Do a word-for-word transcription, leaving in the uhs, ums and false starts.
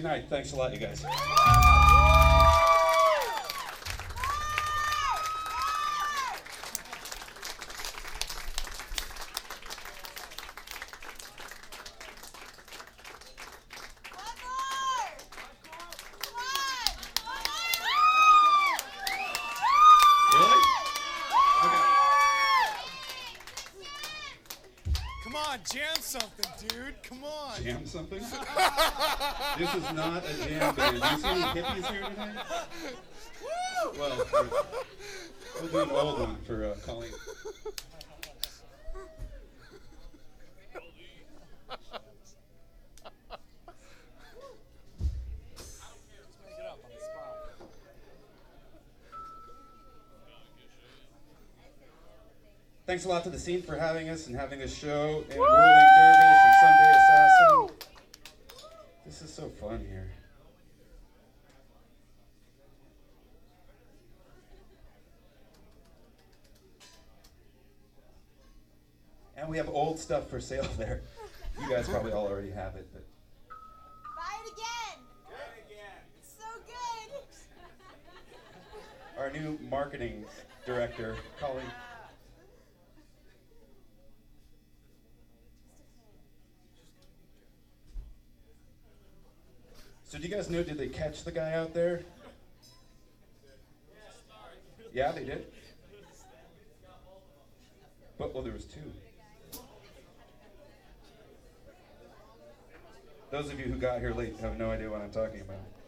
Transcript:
right, thanks a lot, you guys. Come on, jam something, dude. Come on. Jam something? This is not a jam band. Do you see any hippies here today? Woo! Well, we'll do an old one for uh, Colleen. Thanks a lot to the scene for having us and having this show, and Whirling Dervish and Sunday Assassin. This is so fun here. And we have old stuff for sale there. You guys probably all already have it, but Buy it again. Buy it again. It's so good. our new marketing director, Colleen. So do you guys know, did they catch the guy out there? Yeah, they did? But, well, there was two. Those of you who got here late have no idea what I'm talking about.